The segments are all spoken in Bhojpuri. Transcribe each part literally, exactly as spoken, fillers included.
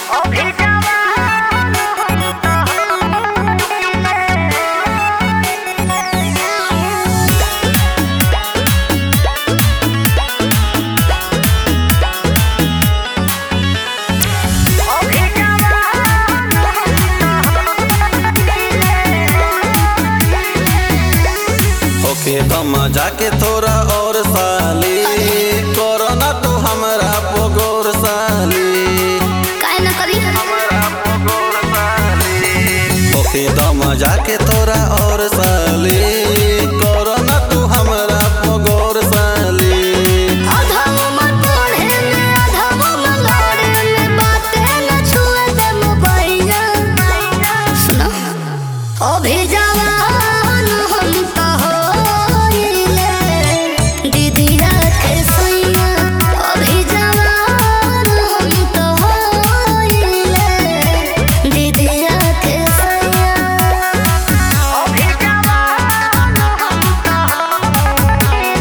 मजा के थोड़ा और साली करो ना तू हमरा पोगोर साली काहे ना करी हमरा पोगोर साली ओके तो मजा के थोड़ा और साली करो ना तू हमरा पोगोर साली आधा मन पढ़े में आधा मन लड़े में बातें न छुए दे मोबाइल सुनो अभी जवान हम तो होइले दीदिया के सैया अभी जवान हम तो होइले दीदिया के सैया अभी जवान हम तो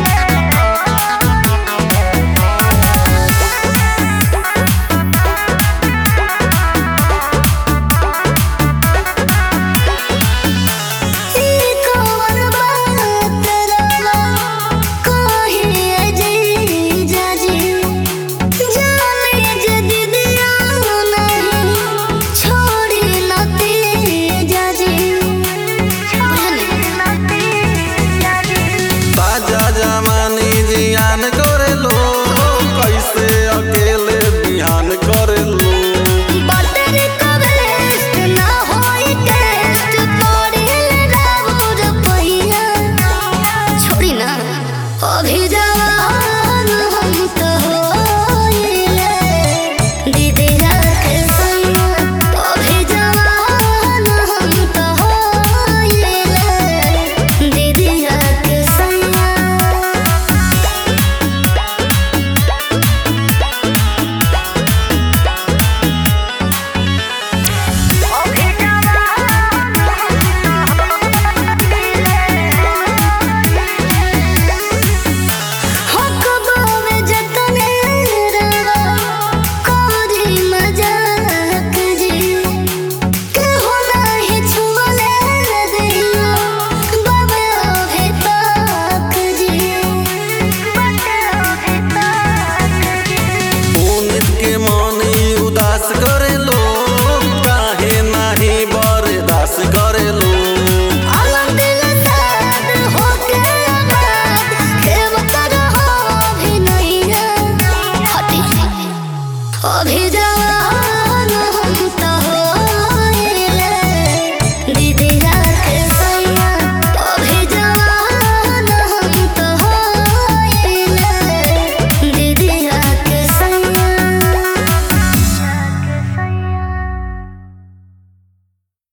अभी जवान हम तो होइले दीदिया के सैया अभी जवान हम तो होइले दीदिया के सैया अभी जवान अभी